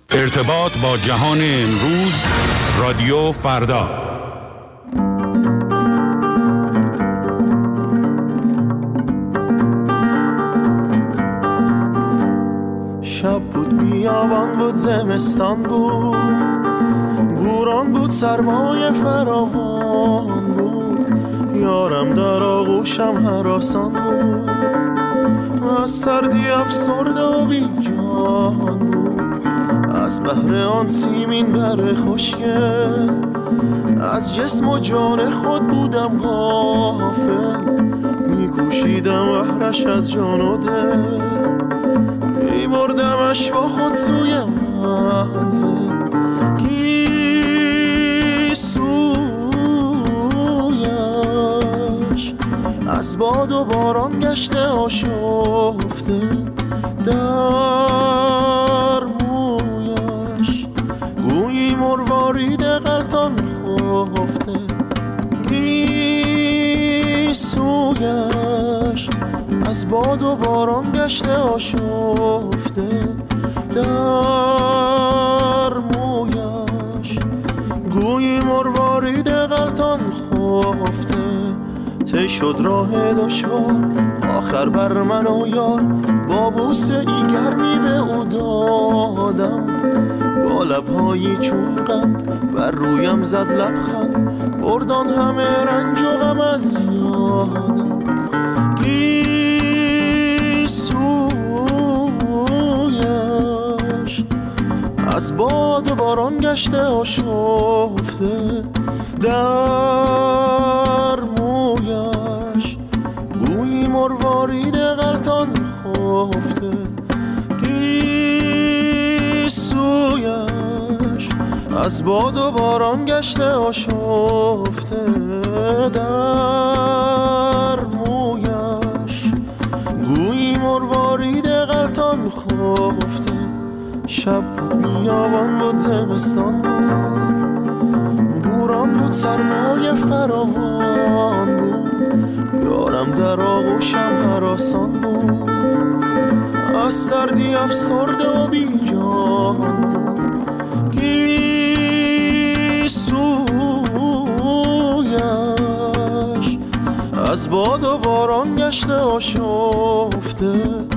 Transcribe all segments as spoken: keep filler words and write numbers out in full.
ارتباط با جهان امروز، رادیو فردا. شب بود، بیابان بود، زمستان بود، بوران بود، سرمای فراوان بود، یارم در آغوشم هراسان بود، از سردی افسرده و بی جان بود، از بحر آن سیمین بر خوشگل، از جسم و جان خود بودم غافل، میکوشیدم بحرش از جان و دل، میبردمش با خود سوی منزل، کی سویش از باد و باران گشته آشفته، در مویش گویی مروارید غلطان خفته، کی سویش از باد و باران گشته آشفته، در مویش گویی مروارید غلطان خفته، طی شد راه دشوار آخر بر من و یار، با بوسه ای گرمی به او دادم، با لبهایی چون قند بر رویم زد لبخند، بردان همه رنج و غم از یادم، کی سویش از باد و باران گشته آشفته، در مویش گویی مروارید غلطان خفته، کی سویش از باد و باران گشته آشفته، در مویش گویی مروارید غلطان خفته. شب بود، بیابان بود، زمستان بود، بوران بود، سرمای فراوان بود، یارم در آغوشم هراسان بود، از سردی افسرده و بی جان بود، کی سویش از باد و باران گشته آشفته،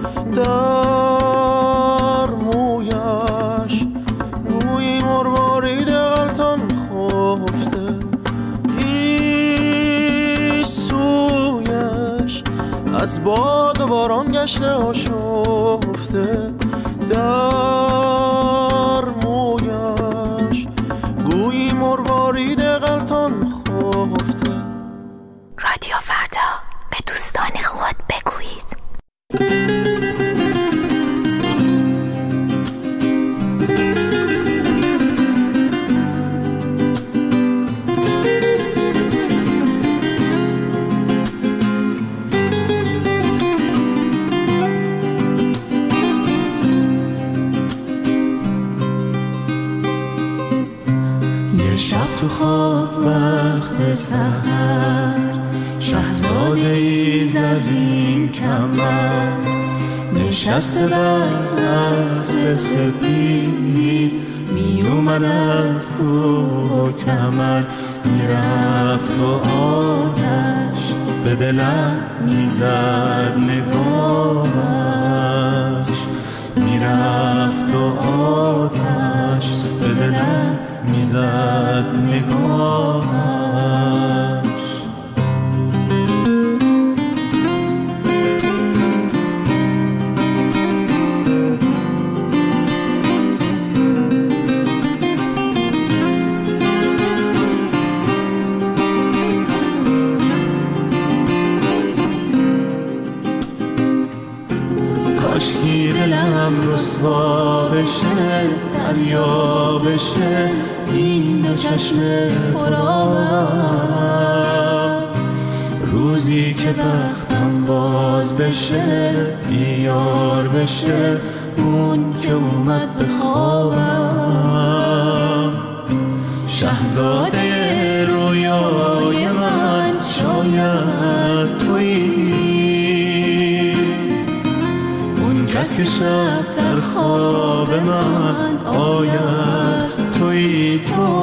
در مویش گویی مروارید غلطان خفته، کی سویش از باد و باران گشته آشفته، در مویش گویی مروارید غلطان خفته. رادیو فردا، به دوستان خود بگویید. تو خواب وقت سحر، شهزاده ای زرین کمر، نشسته بر اسب سپید، می اومد از کوه و کمر، میرفت و آتش به دلم میزد نگاهش، میرفت و آتش به دلم میزد نگاهش. کاشکی دلم رسوا بشه، دریا بشه این دو چشم پرآب، روزی که بختم باز بشه، بیار بشه اون که اومد به خوابم، شهزاده رویای من شاید تویی، اون کس که شب در خواب خواب من آید تویی تو.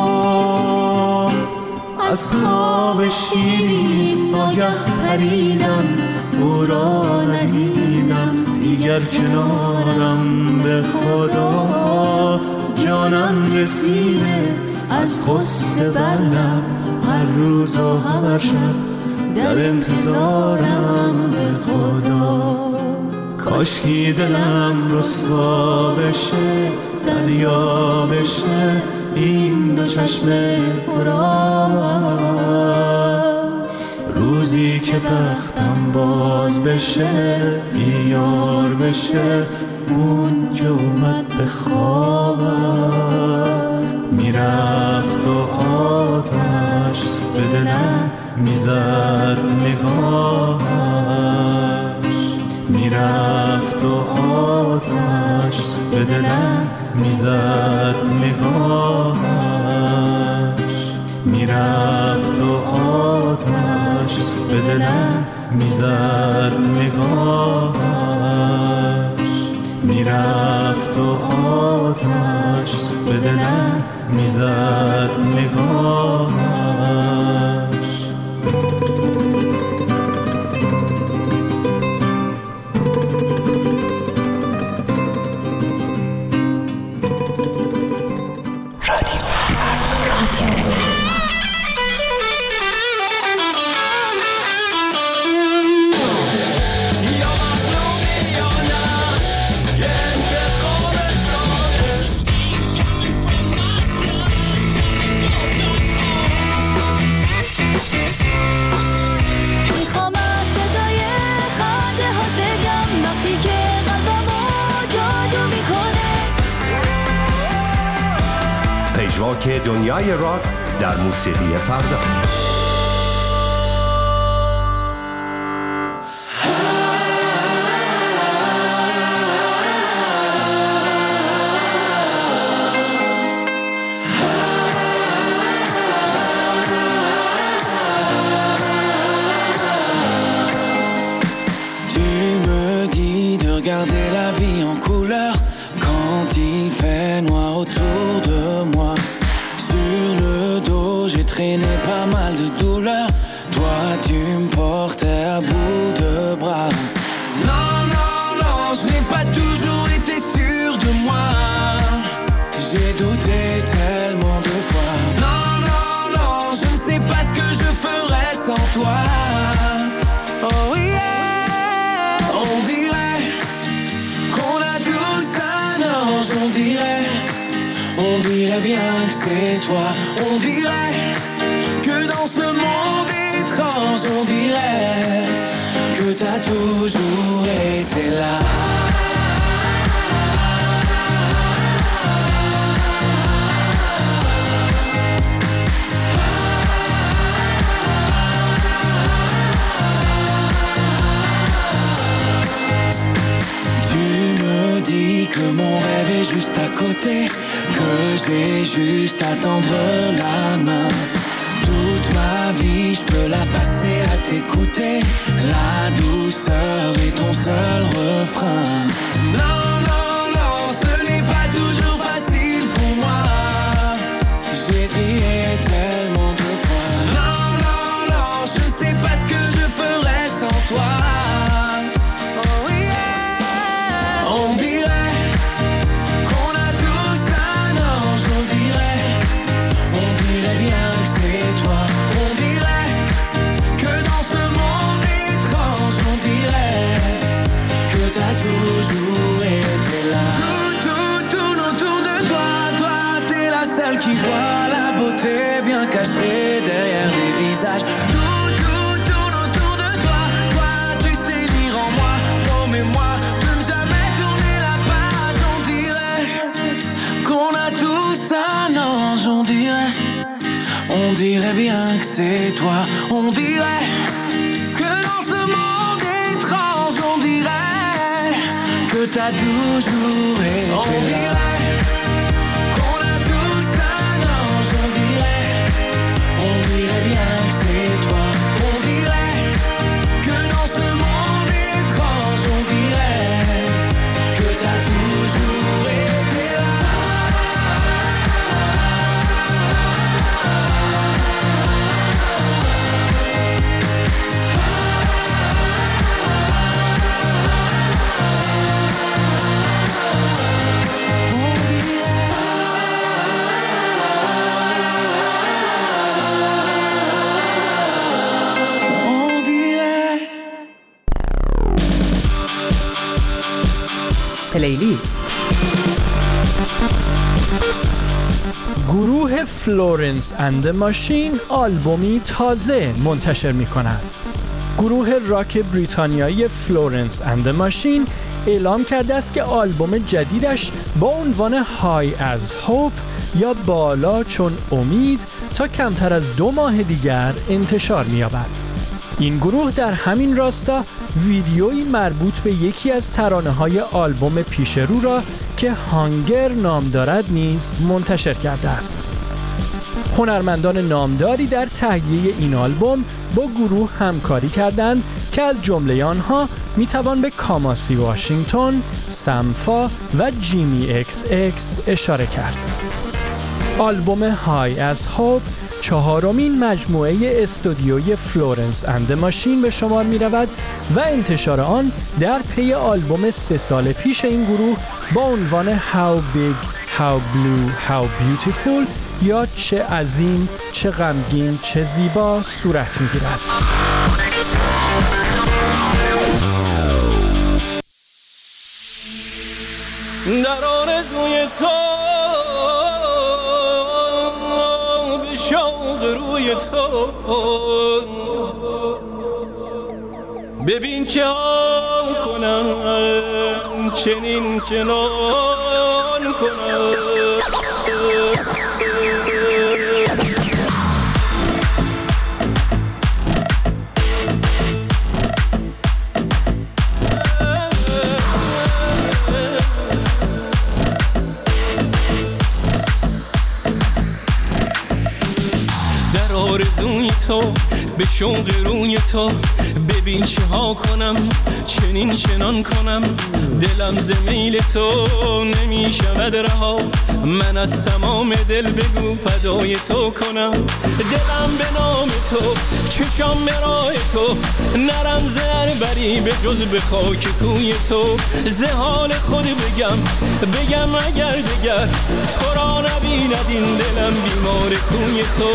از خواب شیرین ناگه پریدم، او را ندیدم دیگر کنارم. به خدا جانم رسیده از قصه بر لب، هر روز و هر شب در انتظارم. به خدا کاشکی دلم رسوا بشه، دریا بشه این دو چشم پرآب. روزی که بختم باز بشه، بیار بشه اون که اومد به خوابم. میرفت و آتش به دلم میزد نگاهش. میرفت و آتش به دلم میزد نگاهش. میرفت و آتش به دلم میزد نگاهش. میرفت و آتش به دلم میزد نگاهش. پژواک دنیای راک در موسیقی فردا. Tu me dis de regarder la vie en couleur quand il fait noir autour de moi. Sur le dos, j'ai traîné pas mal de douleurs. Toi, tu me portais à bout de bras. Non, non, non, je n'ai pas toujours été sûr de moi. J'ai douté tellement de fois. Non, non, non, je ne sais pas ce que je ferais sans toi. Oh yeah, on dirait qu'on a tous un ange, on dirait. On dirait bien que c'est toi. On dirait que dans ce monde étrange, on dirait que t'as toujours été là. Tu me dis que mon rêve est juste à côté, que j'ai juste à tendre la main. Toute ma vie, je peux la passer à t'écouter. La douceur est ton seul refrain. Non, non, non, ce n'est pas toujours facile pour moi. J'ai prié tellement de fois. Non, non, non, je ne sais pas ce que je ferais sans toi. Oh yeah, on dirait qu'on a tous un ange, on dirait. On dirait bien que c'est toi. On dirait que dans ce monde étrange, on dirait que t'as toujours été là. Tout, tout, tout autour de toi, toi, t'es la seule qui voit la beauté bien cachée derrière les visages. Tout, tout, tout autour de toi, toi, tu sais lire en moi, promets-moi de ne jamais tourner la page. On dirait qu'on a tous un ange, on dirait. On dirait bien que c'est toi. On dirait que dans ce monde étrange, on dirait que t'as toujours été là. On dirait qu'on a tous un ange, on dirait. On dirait bien que c'est toi. On dirait que dans ce monde étrange, on dirait que t'as toujours گروه فلورنس اند ماشین آلبومی تازه منتشر می کند. گروه راک بریتانیایی فلورنس اند ماشین اعلام کرده است که آلبوم جدیدش با عنوان های از هوپ یا بالا چون امید تا کمتر از دو ماه دیگر انتشار می یابد. این گروه در همین راستا ویدیویی مربوط به یکی از ترانه‌های آلبوم پیش رو را که هانگر نام دارد نیز منتشر کرده است. هنرمندان نامداری در تهیه این آلبوم با گروه همکاری کردند که از جمله آنها میتوان به کاماسی واشنگتن، سمفا و جیمی اکس اکس اشاره کرد. آلبوم های از هوپ چهارمین مجموعه استودیوی فلورنس اند ماشین به شمار می رود و انتشار آن در پی آلبوم سه سال پیش این گروه با عنوان How Big, How Blue, How Beautiful یا چه عظیم، چه غمگین، چه زیبا صورت می گیرد. در آرزوی تو به شوق روی تو ببین چه ها کنم چنین چنان کنم آرزوی تو به شوق روی تو ببین چه ها کنم چنین چنان کنم دلم ز میل تو نمی شود رها من از تمام دل بگو فدای تو کنم دلم به نام تو چشام به راه تو نرم زر بری به جز به خاک کوی تو ز حال خود بگم بگم اگر دگر تو را نبیند این دلم بیمار کوی تو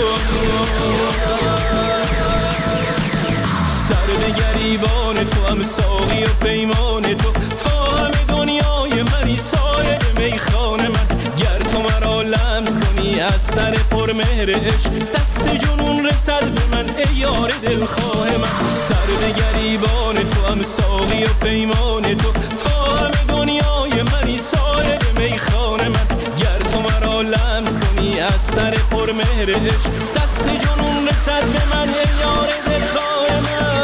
سر به گریبان تو هم ساقی و پیمان تو تا همه دنیای منی سایر میخانه من گر تو مرا لمس کنی از سر پر مهر عشق دست جنون رسد به من ای یار دلخواه من سر به گریبان تو هم ساقی و پیمان تو تا همه دنیای منی سایر میخانه من گر تو مرا لمس کنی از سر پر مهر عشق دست جنون رسد به من ای یار دلخواه من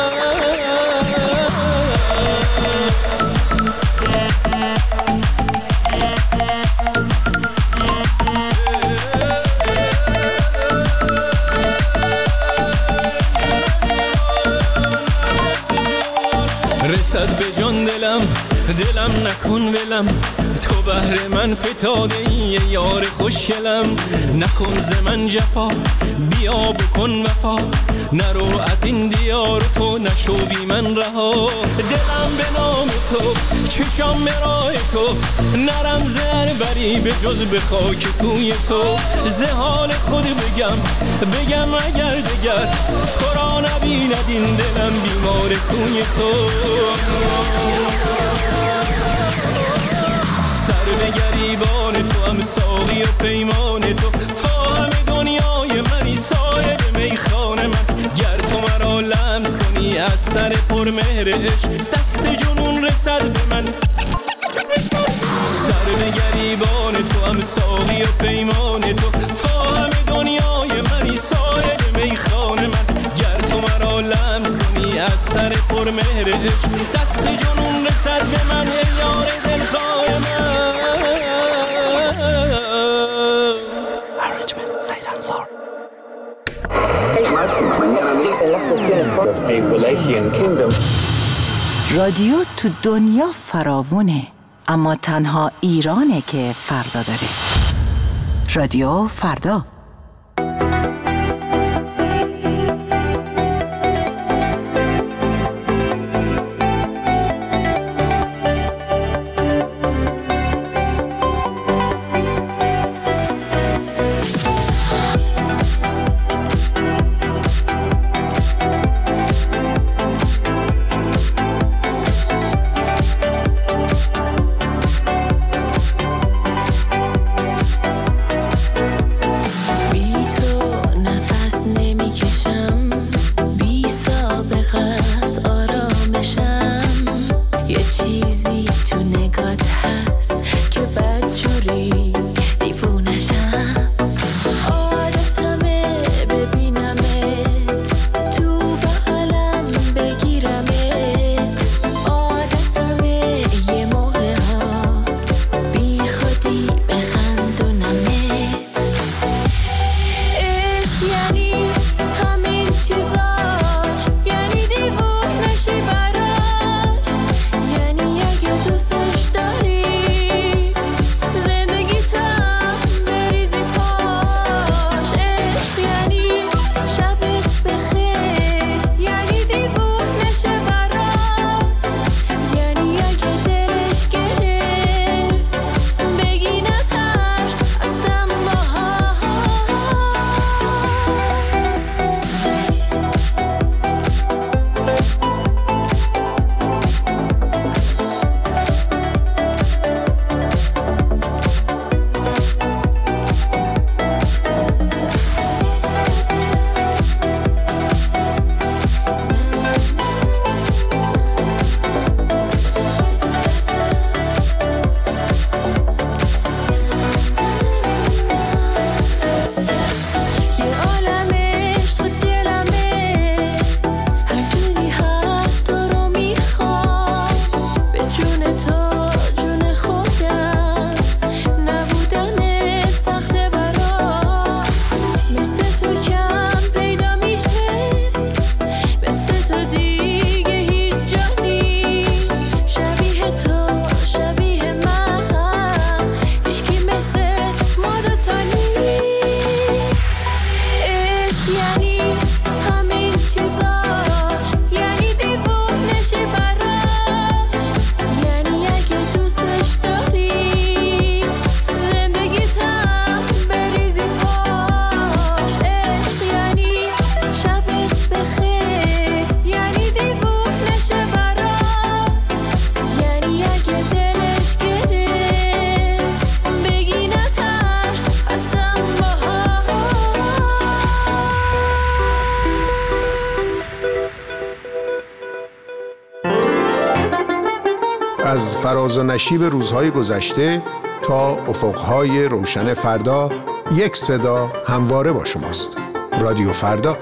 رسد به جان دلم دلم نکن ولم تو بهر من فتاده ای یار خوشگلم نکن ز من جفا بیا بکن وفا نرو از این دیار تو نشو بی من رها دلم به نام تو چشام به راه تو نرم زر بری به جز به خاک کوی تو ز حال خود بگم بگم اگر دگر تو را نبیند این دلم بیمار کوی تو سر به گریبان تو هم ساقی و پیمان تو تا همه دنیای منی سایر میخانه من گر تو مرا لمس کنی از سر پر مهر عشق دست جنون رسد به من سر به گریبان تو هم ساقی و پیمان تو تا همه دنیای منی سایر میخانه من گر تو مرا لمس کنی از سر پر مهر عشق دست جنون رسد به من ای یار دلخواه من رادیو تو دنیا فراوونه اما تنها ایرانه که فردا داره. رادیو فردا. فراز و نشیب روزهای گذشته تا افقهای روشن فردا، یک صدا همواره با شماست. رادیو فردا.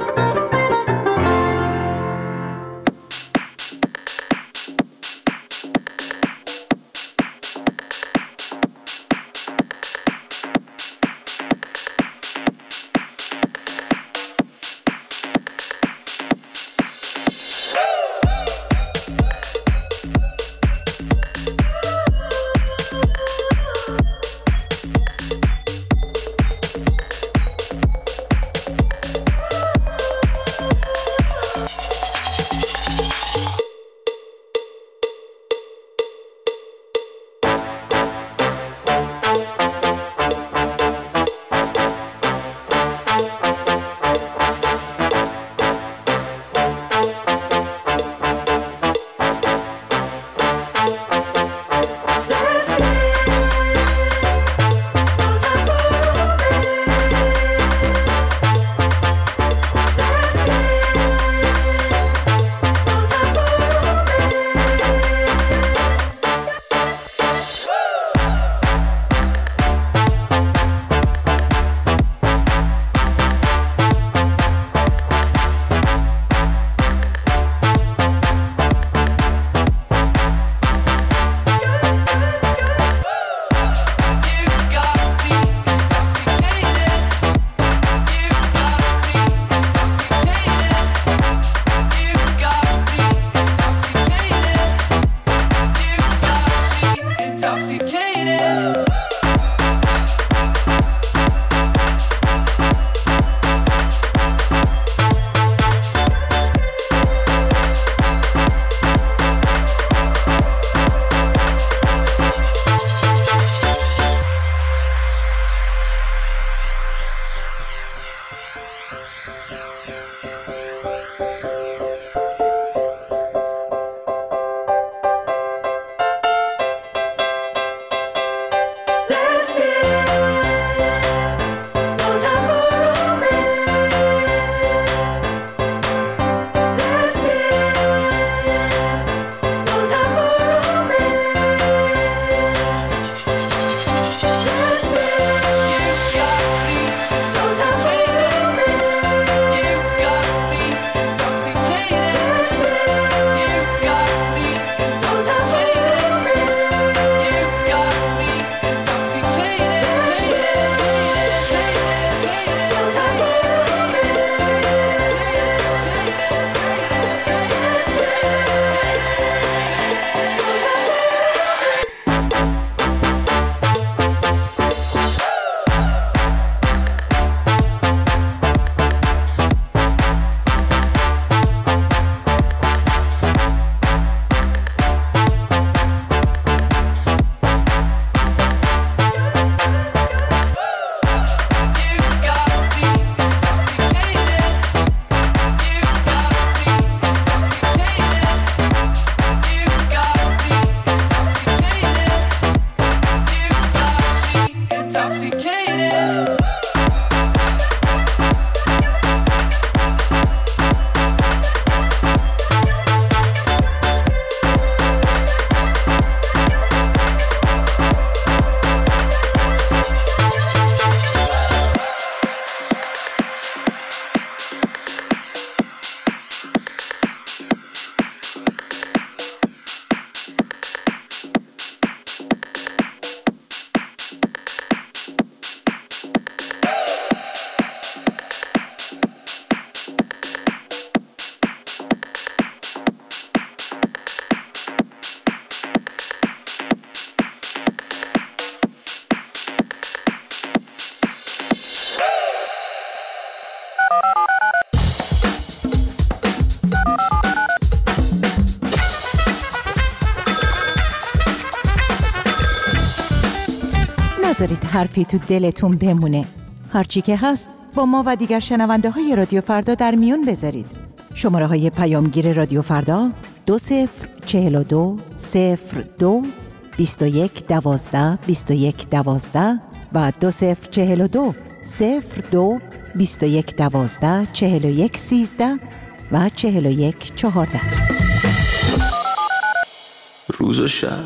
نذارید حرفی تو دلتون بمونه. هرچی که هست با ما و دیگر شنونده های رادیو فردا در میون بذارید. شماره های پیامگیر رادیو فردا دو صفر چهل و دو صفر دو بیست و یک دوازده بیست و یک دوازده و دو صفر چهل و دو صفر دو بیست و یک دوازده چهل و یک سیزده و چهل و یک چهارده. روز و شب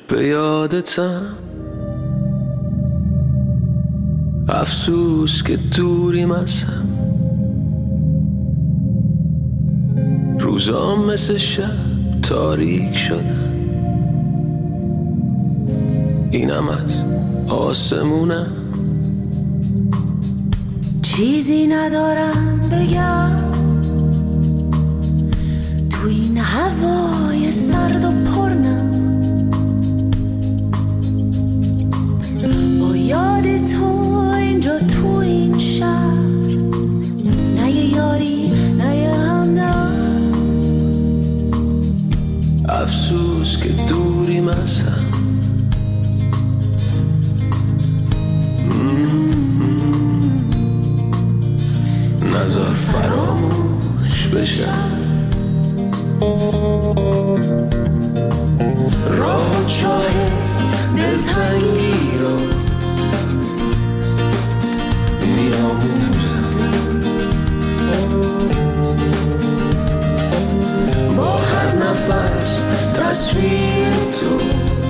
به یادتم، افسوس که دوریم از هم، روزام مثل شب تاریک شدن، اینم از آسمونم. چیزی ندارم بگم تو این هوای سرد و پرنم، با یاد تو اینجا تو این شهر، نه یه یاری نه یه همدم، افسوس که دوریم از هم، نذار فراموش بشم. راه چاه دلتنگی رو میاموزم، با هر نفس تصویر تو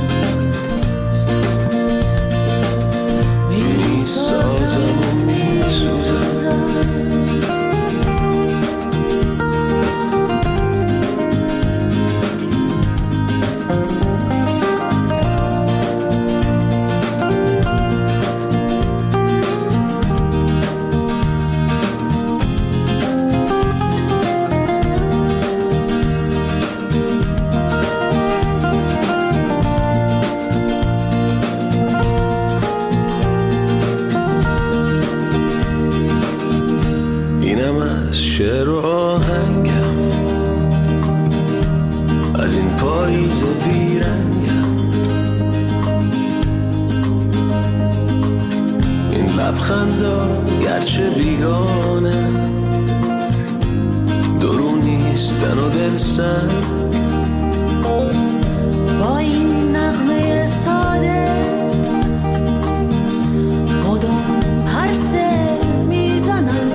میسازم و میسوزم. شعر و آهنگم از این پاییز بیرنگم، این لبخندا گرچه بیگانه درون نیستن و دل سنگ، با این نغمه ساده مدام پرسه میزنم،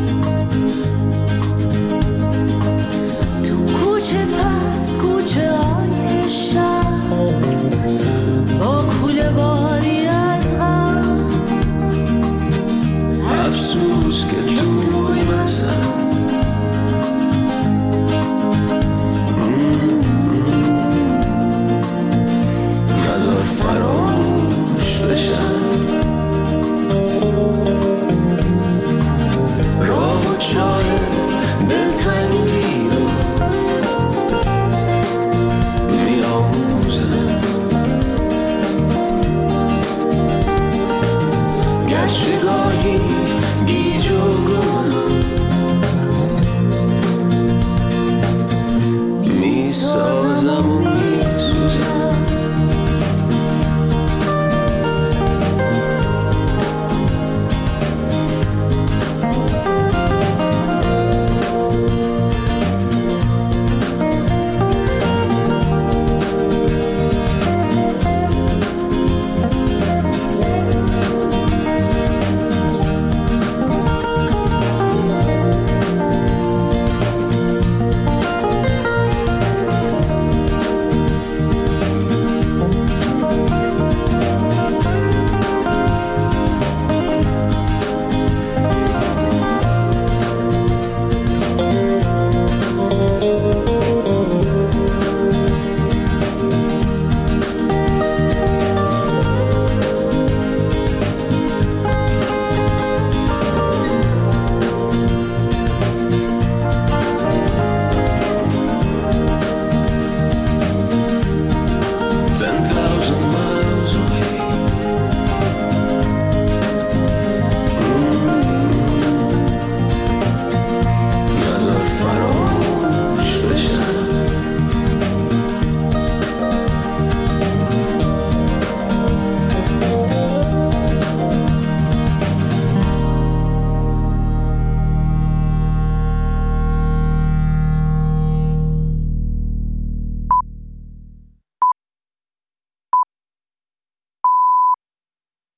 کوچه های شهر با کوله باری از غم، افسوس که دوریم از هم، نذار فراموش بشم. راه و چاه دلتنگی رو گرچه گاهی